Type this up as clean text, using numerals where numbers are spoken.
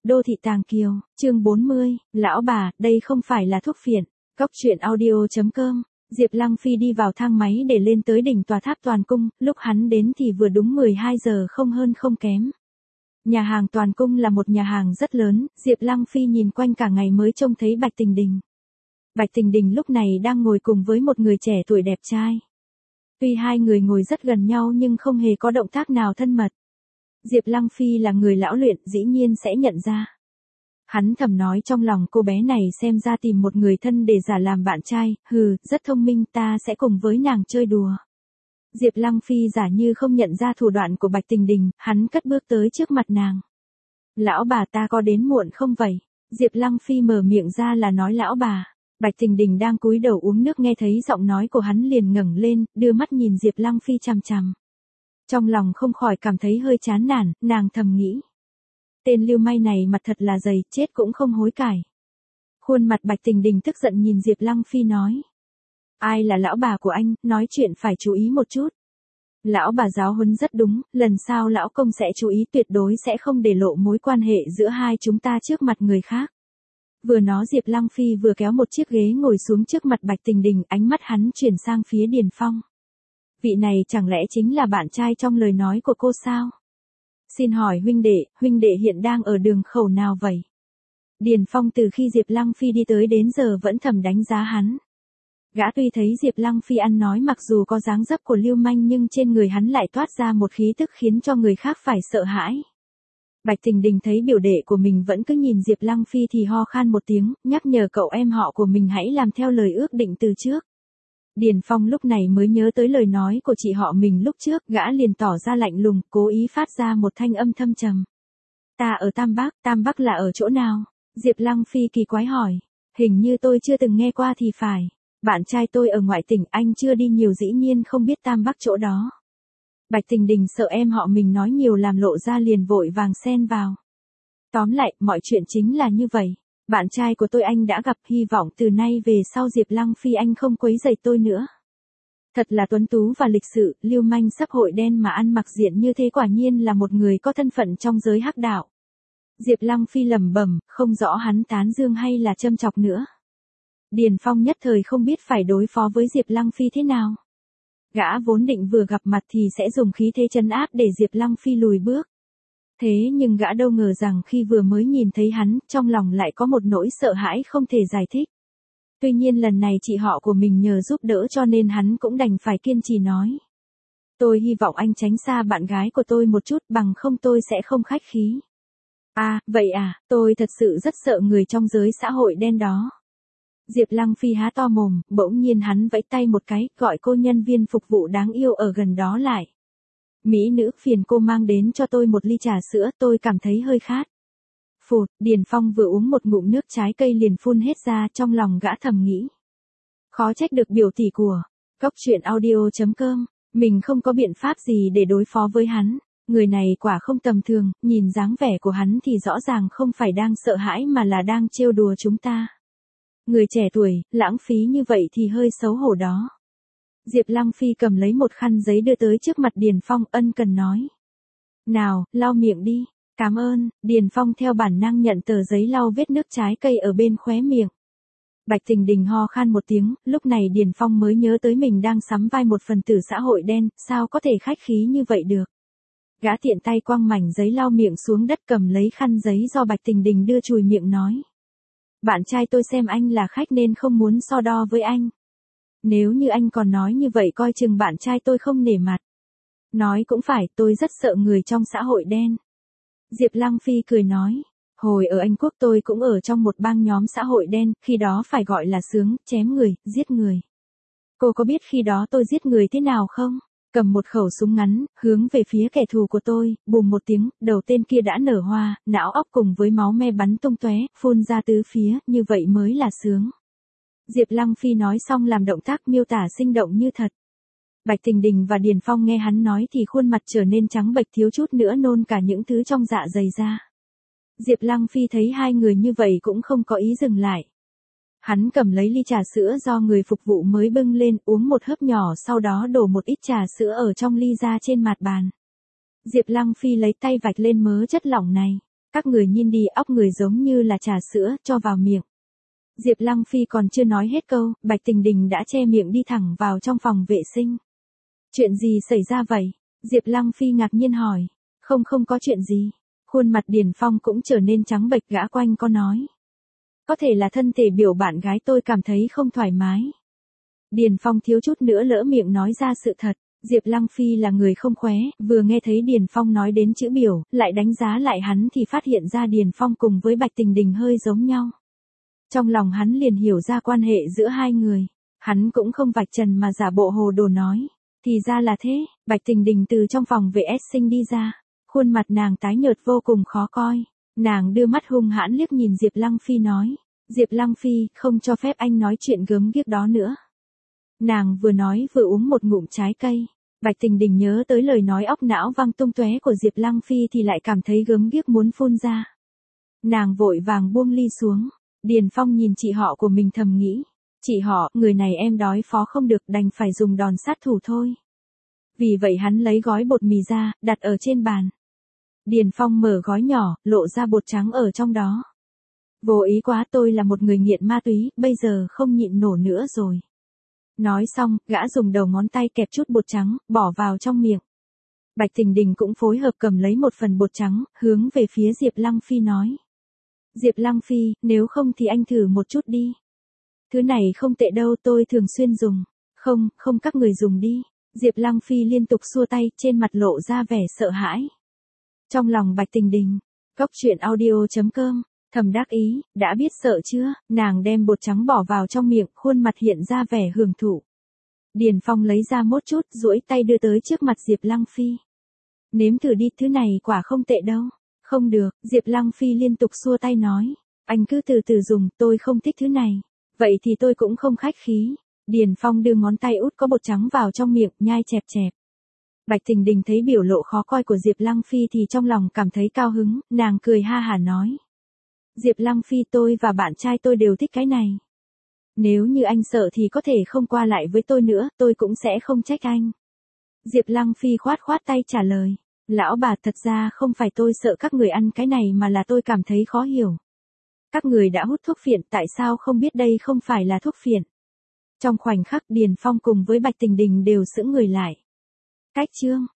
Đô thị Tàng Kiều, chương 40, lão bà, đây không phải là thuốc phiện. Cóc truyện audio.com. Diệp Lăng Phi đi vào thang máy để lên tới đỉnh tòa tháp Toàn Cung, lúc hắn đến thì vừa đúng 12 giờ không hơn không kém. Nhà hàng Toàn Cung là một nhà hàng rất lớn, Diệp Lăng Phi nhìn quanh cả ngày mới trông thấy Bạch Tình Đình. Bạch Tình Đình lúc này đang ngồi cùng với một người trẻ tuổi đẹp trai. Tuy hai người ngồi rất gần nhau nhưng không hề có động tác nào thân mật. Diệp Lăng Phi là người lão luyện, dĩ nhiên sẽ nhận ra. Hắn thầm nói trong lòng, cô bé này xem ra tìm một người thân để giả làm bạn trai, rất thông minh, ta sẽ cùng với nàng chơi đùa. Diệp Lăng Phi giả như không nhận ra thủ đoạn của Bạch Tình Đình, hắn cất bước tới trước mặt nàng. Lão bà, ta có đến muộn không vậy? Diệp Lăng Phi mở miệng ra là nói lão bà. Bạch Tình Đình đang cúi đầu uống nước nghe thấy giọng nói của hắn liền ngẩng lên, đưa mắt nhìn Diệp Lăng Phi chằm chằm. Trong lòng không khỏi cảm thấy hơi chán nản, nàng thầm nghĩ. Tên lưu manh này mặt thật là dày, chết cũng không hối cải. Khuôn mặt Bạch Tình Đình tức giận nhìn Diệp Lăng Phi nói. Ai là lão bà của anh, nói chuyện phải chú ý một chút. Lão bà giáo huấn rất đúng, lần sau lão công sẽ chú ý, tuyệt đối sẽ không để lộ mối quan hệ giữa hai chúng ta trước mặt người khác. Vừa nói Diệp Lăng Phi vừa kéo một chiếc ghế ngồi xuống trước mặt Bạch Tình Đình, ánh mắt hắn chuyển sang phía Điền Phong. Vị này chẳng lẽ chính là bạn trai trong lời nói của cô sao? Xin hỏi huynh đệ hiện đang ở đường khẩu nào vậy? Điền Phong từ khi Diệp Lăng Phi đi tới đến giờ vẫn thầm đánh giá hắn. Gã tuy thấy Diệp Lăng Phi ăn nói mặc dù có dáng dấp của lưu manh nhưng trên người hắn lại toát ra một khí tức khiến cho người khác phải sợ hãi. Bạch Tình Đình thấy biểu đệ của mình vẫn cứ nhìn Diệp Lăng Phi thì ho khan một tiếng, nhắc nhở cậu em họ của mình hãy làm theo lời ước định từ trước. Điền Phong lúc này mới nhớ tới lời nói của chị họ mình lúc trước, gã liền tỏ ra lạnh lùng, cố ý phát ra một thanh âm thâm trầm. Ta ở Tam Bắc là ở chỗ nào? Diệp Lăng Phi kỳ quái hỏi. Hình như tôi chưa từng nghe qua thì phải. Bạn trai tôi ở ngoại tỉnh, anh chưa đi nhiều dĩ nhiên không biết Tam Bắc chỗ đó. Bạch Tình Đình sợ em họ mình nói nhiều làm lộ ra liền vội vàng xen vào. Tóm lại, mọi chuyện chính là như vậy. Bạn trai của tôi anh đã gặp, hy vọng từ nay về sau Diệp Lăng Phi anh không quấy rầy tôi nữa. Thật là tuấn tú và lịch sự, lưu manh sắp hội đen mà ăn mặc diện như thế quả nhiên là một người có thân phận trong giới hắc đạo. Diệp Lăng Phi lẩm bẩm, không rõ hắn tán dương hay là châm chọc nữa. Điền Phong nhất thời không biết phải đối phó với Diệp Lăng Phi thế nào. Gã vốn định vừa gặp mặt thì sẽ dùng khí thế trấn áp để Diệp Lăng Phi lùi bước. Thế nhưng gã đâu ngờ rằng khi vừa mới nhìn thấy hắn, trong lòng lại có một nỗi sợ hãi không thể giải thích. Tuy nhiên lần này chị họ của mình nhờ giúp đỡ cho nên hắn cũng đành phải kiên trì nói. Tôi hy vọng anh tránh xa bạn gái của tôi một chút, bằng không tôi sẽ không khách khí. À, vậy à, tôi thật sự rất sợ người trong giới xã hội đen đó. Diệp Lăng Phi há to mồm, bỗng nhiên hắn vẫy tay một cái, gọi cô nhân viên phục vụ đáng yêu ở gần đó lại. Mỹ nữ, phiền cô mang đến cho tôi một ly trà sữa, tôi cảm thấy hơi khát. Phụt, Điền Phong vừa uống một ngụm nước trái cây liền phun hết ra, trong lòng gã thầm nghĩ. Khó trách được biểu tỷ của Cóc truyện audio.com, mình không có biện pháp gì để đối phó với hắn. Người này quả không tầm thường, nhìn dáng vẻ của hắn thì rõ ràng không phải đang sợ hãi mà là đang trêu đùa chúng ta. Người trẻ tuổi, lãng phí như vậy thì hơi xấu hổ đó. Diệp Lăng Phi cầm lấy một khăn giấy đưa tới trước mặt Điền Phong, ân cần nói. Nào, lau miệng đi. Cảm ơn. Điền Phong theo bản năng nhận tờ giấy lau vết nước trái cây ở bên khóe miệng. Bạch Tình Đình ho khan một tiếng, lúc này Điền Phong mới nhớ tới mình đang sắm vai một phần tử xã hội đen, sao có thể khách khí như vậy được. Gã tiện tay quăng mảnh giấy lau miệng xuống đất, cầm lấy khăn giấy do Bạch Tình Đình đưa chùi miệng nói. Bạn trai tôi xem anh là khách nên không muốn so đo với anh. Nếu như anh còn nói như vậy coi chừng bạn trai tôi không nể mặt. Nói cũng phải, tôi rất sợ người trong xã hội đen. Diệp Lăng Phi cười nói. Hồi ở Anh Quốc tôi cũng ở trong một bang nhóm xã hội đen, khi đó phải gọi là sướng, chém người, giết người. Cô có biết khi đó tôi giết người thế nào không? Cầm một khẩu súng ngắn, hướng về phía kẻ thù của tôi, bùm một tiếng, đầu tên kia đã nở hoa, não óc cùng với máu me bắn tung tóe, phun ra tứ phía, như vậy mới là sướng. Diệp Lăng Phi nói xong làm động tác miêu tả sinh động như thật. Bạch Tình Đình và Điền Phong nghe hắn nói thì khuôn mặt trở nên trắng bệch, thiếu chút nữa nôn cả những thứ trong dạ dày ra. Diệp Lăng Phi thấy hai người như vậy cũng không có ý dừng lại. Hắn cầm lấy ly trà sữa do người phục vụ mới bưng lên, uống một hớp nhỏ, sau đó đổ một ít trà sữa ở trong ly ra trên mặt bàn. Diệp Lăng Phi lấy tay vạch lên mớ chất lỏng này. Các người nhìn đi, óc người giống như là trà sữa, cho vào miệng. Diệp Lăng Phi còn chưa nói hết câu, Bạch Tình Đình đã che miệng đi thẳng vào trong phòng vệ sinh. Chuyện gì xảy ra vậy? Diệp Lăng Phi ngạc nhiên hỏi. Không có chuyện gì. Khuôn mặt Điền Phong cũng trở nên trắng bệch, gã quanh co nói. Có thể là thân thể biểu bạn gái tôi cảm thấy không thoải mái. Điền Phong thiếu chút nữa lỡ miệng nói ra sự thật. Diệp Lăng Phi là người không khóe, vừa nghe thấy Điền Phong nói đến chữ biểu, lại đánh giá lại hắn thì phát hiện ra Điền Phong cùng với Bạch Tình Đình hơi giống nhau. Trong lòng hắn liền hiểu ra quan hệ giữa hai người. Hắn cũng không vạch trần mà giả bộ hồ đồ nói. Thì ra là thế. Bạch Tình Đình từ trong phòng vệ sinh đi ra. Khuôn mặt nàng tái nhợt vô cùng khó coi. Nàng đưa mắt hung hãn liếc nhìn Diệp Lăng Phi nói. Diệp Lăng Phi, không cho phép anh nói chuyện gớm ghiếc đó nữa. Nàng vừa nói vừa uống một ngụm trái cây. Bạch Tình Đình nhớ tới lời nói óc não văng tung tóe của Diệp Lăng Phi thì lại cảm thấy gớm ghiếc muốn phun ra. Nàng vội vàng buông ly xuống. Điền Phong nhìn chị họ của mình thầm nghĩ. Chị họ, người này em đói phó không được, đành phải dùng đòn sát thủ thôi. Vì vậy hắn lấy gói bột mì ra, đặt ở trên bàn. Điền Phong mở gói nhỏ, lộ ra bột trắng ở trong đó. Vô ý quá, tôi là một người nghiện ma túy, bây giờ không nhịn nổi nữa rồi. Nói xong, gã dùng đầu ngón tay kẹp chút bột trắng, bỏ vào trong miệng. Bạch Tình Đình cũng phối hợp cầm lấy một phần bột trắng, hướng về phía Diệp Lăng Phi nói. Diệp Lăng Phi, nếu không thì anh thử một chút đi. Thứ này không tệ đâu, tôi thường xuyên dùng. Không các người dùng đi. Diệp Lăng Phi liên tục xua tay, trên mặt lộ ra vẻ sợ hãi. Trong lòng Bạch Tình Đình, Cốc Truyện Audio.com, thầm đắc ý, đã biết sợ chưa, nàng đem bột trắng bỏ vào trong miệng, khuôn mặt hiện ra vẻ hưởng thụ. Điền Phong lấy ra một chút, duỗi tay đưa tới trước mặt Diệp Lăng Phi. Nếm thử đi, thứ này quả không tệ đâu. Không được, Diệp Lăng Phi liên tục xua tay nói. Anh cứ từ từ dùng, tôi không thích thứ này. Vậy thì tôi cũng không khách khí. Điền Phong đưa ngón tay út có bột trắng vào trong miệng, nhai chẹp chẹp. Bạch Tình Đình thấy biểu lộ khó coi của Diệp Lăng Phi thì trong lòng cảm thấy cao hứng, nàng cười ha hả nói. Diệp Lăng Phi, tôi và bạn trai tôi đều thích cái này. Nếu như anh sợ thì có thể không qua lại với tôi nữa, tôi cũng sẽ không trách anh. Diệp Lăng Phi khoát tay trả lời. Lão bà, thật ra không phải tôi sợ các người ăn cái này mà là tôi cảm thấy khó hiểu. Các người đã hút thuốc phiện, tại sao không biết đây không phải là thuốc phiện? Trong khoảnh khắc Điền Phong cùng với Bạch Tình Đình đều sững người lại. Cách chương